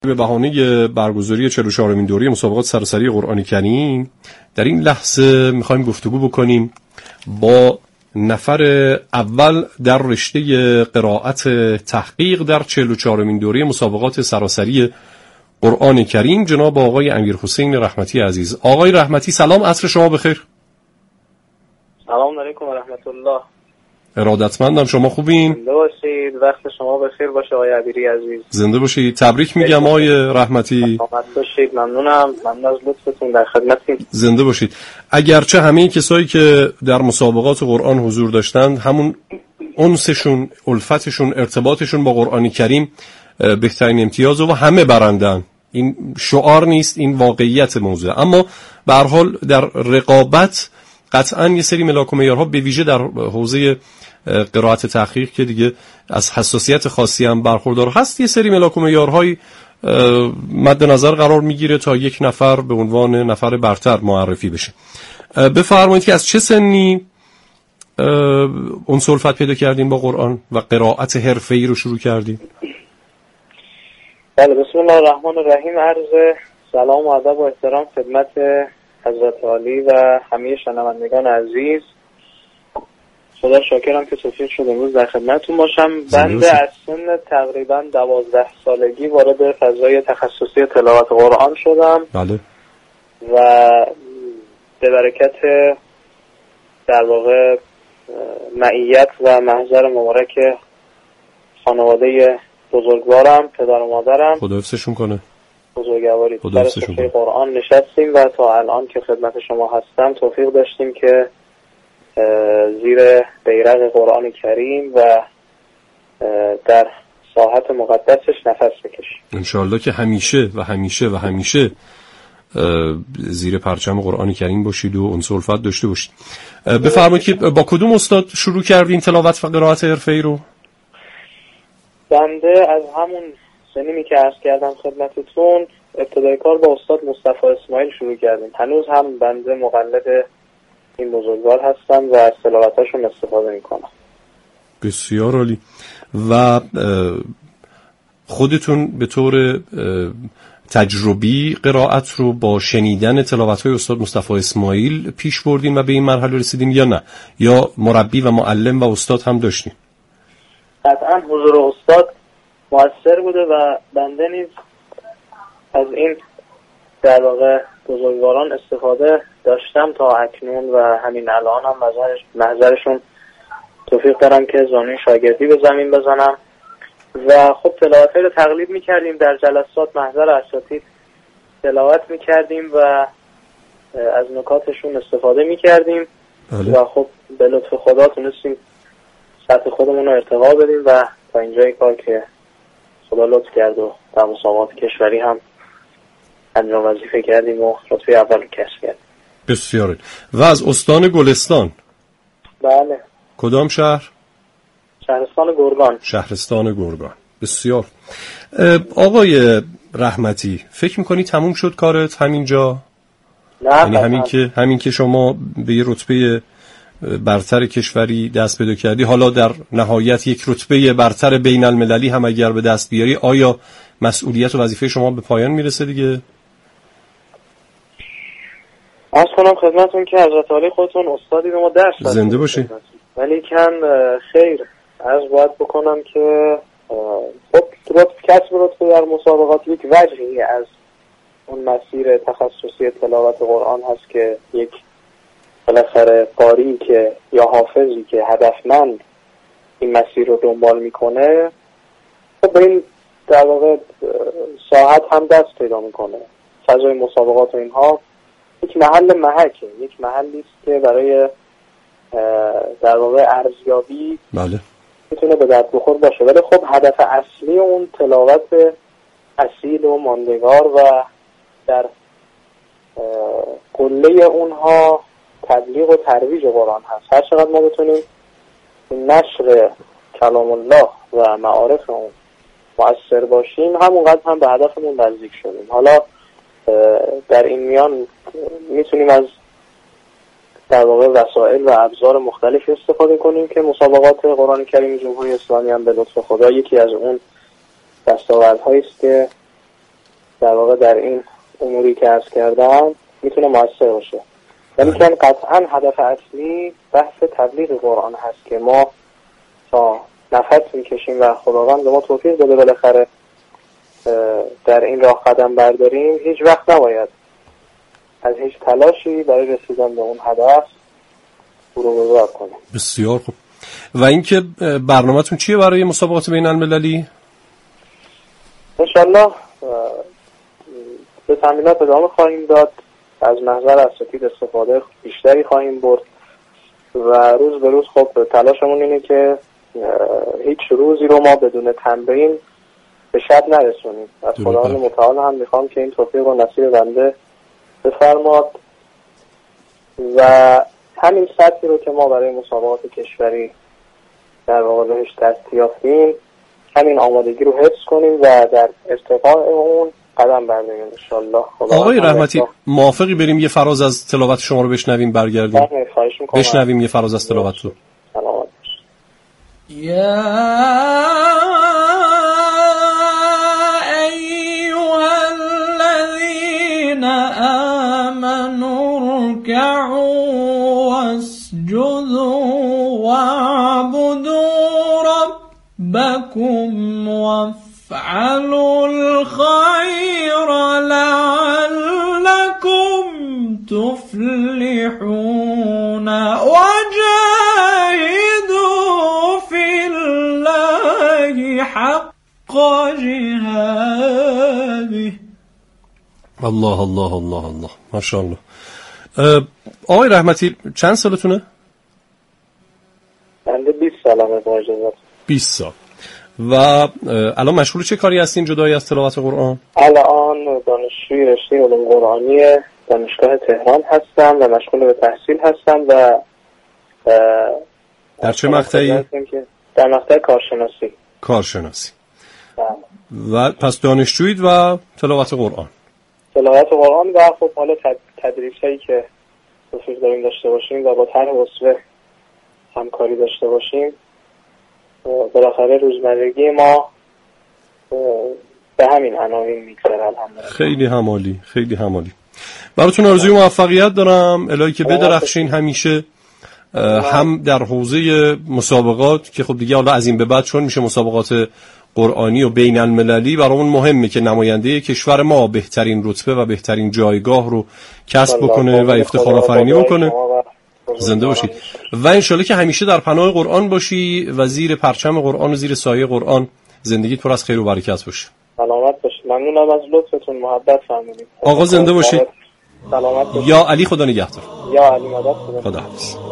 به بهانه برگزاری 44مین دوره مسابقات سراسری قرآن کریم در این لحظه میخوایم گفتگو بکنیم با نفر اول در رشته قرائت تحقیق در 44مین دوره مسابقات سراسری قرآن کریم، جناب آقای امیرحسین رحمتی عزیز. آقای رحمتی سلام، عصر شما بخیر. سلام علیکم و رحمت الله. ارادتمندم، شما خوبین؟ زنده باشید، وقت شما بخیر باشه آقای عبیری عزیز. زنده باشید، تبریک میگم آقای رحمتی. سلامت باشید، ممنون از لطفتون، در خدمتیم. زنده باشید. اگرچه همه کسایی که در مسابقات قرآن حضور داشتند همون انسشون، الفتشون، ارتباطشون با قرآن کریم بهترین امتیاز و همه برندن، این شعار نیست، این واقعیت موضوع. اما به هر حال در رقابت قطعاً یه سری ملاک و معیارها به ویژه در حوزه قرائت تحقیق که دیگه از حساسیت خاصی هم برخوردار هست، یه سری ملاک و معیارهای مد نظر قرار میگیره تا یک نفر به عنوان نفر برتر معرفی بشه. بفرمایید که از چه سنی اون سلفت پیدا کردین با قرآن و قرائت حرفه‌ای رو شروع کردین؟ بله، بسم الله الرحمن الرحیم. عرض سلام و ادب و احترام خدمت حضرت عالی و همه شنوندگان عزیز. خدا شاکرم که توفیق شد امروز در خدمتتون باشم. بنده از سن تقریبا 12 سالگی وارد فضای تخصصی تلاوت قرآن شدم. بله. و به برکت در واقع معیت و محضر مبارک خانواده بزرگوارم، پدر و مادرم، خدا حفظشون کنه، بزرگواری در صفحه قرآن نشستیم و تا الان که خدمت شما هستم توفیق داشتیم که زیر بیرق قرآن کریم و در ساحت مقدسش نفس بکشیم انشاءالله که همیشه و همیشه و همیشه زیر پرچم قرآن کریم باشید و اون سلفت داشته باشید. بفرمایید که با کدوم استاد شروع کردین تلاوت و قرائت حرفه‌ای رو؟ بنده از همون سنی که عرض کردم خدمتتون ابتدای کار با استاد مصطفی اسماعیل شروع کردیم. هنوز هم بنده مقلد این بزرگوار هستم و از تلاوتاشون استفاده میکنم. بسیار عالی. و خودتون به طور تجربی قرائت رو با شنیدن تلاوت‌های استاد مصطفی اسماعیل پیش بردین و به این مرحله رسیدین یا نه؟ یا مربی و معلم و استاد هم داشتین؟ قطعا حضور استاد مؤثر بوده و بنده نیز از این در واقع بزرگواران استفاده داشتم تا اکنون و همین الان هم محضرشون توفیق دارم که زانوی شاگردی به زمین بزنم و خب تلاوت‌های رو تقلید می‌کردیم در جلسات، محضر اساتید تلاوت می‌کردیم و از نکاتشون استفاده می‌کردیم و خب به لطف خدا تونستیم سطح خودمون رو ارتقا بدیم و تا اینجای کار که خدا لطف کرد و در مسابقات کشوری هم انجام وظیفه کردیم و رتبه اول کسب کردیم. بسیار. و از استان گلستان؟ بله. کدام شهر؟ شهرستان گرگان. شهرستان گرگان. بسیار. آقای رحمتی، فکر میکنی تموم شد کارت همینجا؟ نه، یعنی همین که شما به یه رتبه برتر کشوری دست پیدا کردی، حالا در نهایت یک رتبه برتر بین المللی هم اگر به دست بیاری، آیا مسئولیت و وظیفه شما به پایان میرسه دیگه؟ عرض کنم خدمتون که حضرت عالی خودتون استادی به ما درس دادن. زنده باشی. ولی کن خیر عرض باید بکنم که خب کسب رتبه در مسابقات یک وجهی از اون مسیر تخصصی تلاوت قرآن هست که یک بالاخره قاری که یا حافظی که هدفمند این مسیر رو دنبال میکنه خب به این در واقع ساعت هم دست پیدا میکنه. فضای مسابقات و اینها یک محل محکه، یک محلی است که برای در واقع ارزیابی بله میتونه به درد بخور باشه، ولی خب هدف اصلی اون تلاوت اصیل و ماندگار و در قله اونها تبلیغ و ترویج قرآن هست. هر چقدر ما بتونیم نشر کلام الله و معارف اون مؤثر باشیم همونقدر هم به هدفمون نزدیک شدیم. حالا در این میان میتونیم از در واقع وسایل و ابزار مختلفی استفاده کنیم که مسابقات قرآن کریم جمهوری اسلامی هم به لطف خدا یکی از اون دستاوردهایی است که در واقع در این اموری که عرض کردم میتونه موثر باشه. ولی که قطعا هدف اصلی بحث تبلیغ قرآن هست که ما تا نفس میکشیم و خداوند به ما توفیق بده بالاخره در این راه قدم برداریم، هیچ وقت نباید از هیچ تلاشی برای رسیدن به اون هدف بروگذار کنیم. بسیار خوب. و اینکه برنامه‌تون چیه برای مسابقات بین المللی؟ انشالله به تمرینات ادامه خواهیم داد، از محضر اساتید استفاده بیشتری خواهیم برد و روز به روز خب تلاشمون اینه که هیچ روزی رو ما بدون تمرین به شب نرسونیم. از خداوند متعال هم میخوام که این توفیق و نصیب بنده بفرماد و همین سطحی رو که ما برای مسابقات کشوری در واقع بهش دست یافتیم همین آمادگی رو حفظ کنیم و در ارتقاء اون قدم برداریم انشالله. آقای رحمتی موافقی بریم یه فراز از تلاوت شما رو بشنویم برگردیم؟ بشنویم یه فراز از تلاوت رو. یا ایها الذین آمنوا ارکعوا واسجدوا واعبدوا ربکم وافعلوا الخیر لعلکم تفلحون وجاهدوا فی الله حق جهاده. الله الله الله الله ماشاءالله. آقای رحمتی چند سالتونه؟ بنده 20 سالمه با اجازت. 20 سال. و الان مشغول چه کاری هستین جدای از تلاوت قرآن؟ الان دانشجوی رشته علوم قرآنی دانشگاه تهران هستم و مشغول به تحصیل هستم و در چه مقطعی؟ در مقطع کارشناسی. کارشناسی. و پس دانشجویید و تلاوت قرآن. تلاوت قرآن و خب حالا تدریسایی که توفیق داریم داشته باشیم و با طرح وصفه همکاری داشته باشیم بالاخره روزمرگی ما به همین عناوین میگذره. الحمدلله. خیلی همالی، خیلی همالی. براتون آرزوی موفقیت دارم، الهی که بدرخشین همیشه، هم در حوزه مسابقات که خب دیگه حالا از این به بعد چون میشه مسابقات قرآنی و بین المللی برامون مهمه که نماینده کشور ما بهترین رتبه و بهترین جایگاه رو کسب بکنه و افتخار آفرینی بکنه. زنده باشید و انشالله که همیشه در پناه قرآن باشی و زیر پرچم قرآن و زیر سایه قرآن زندگیت پر از خیر و برکت باشه. سلامت باشید. ممنونم از لطفتون، محبت فرمودید. آقا زنده باشید. سلامت باشید. یا علی خدا نگهدار. یا علی مدد. خدا حافظ.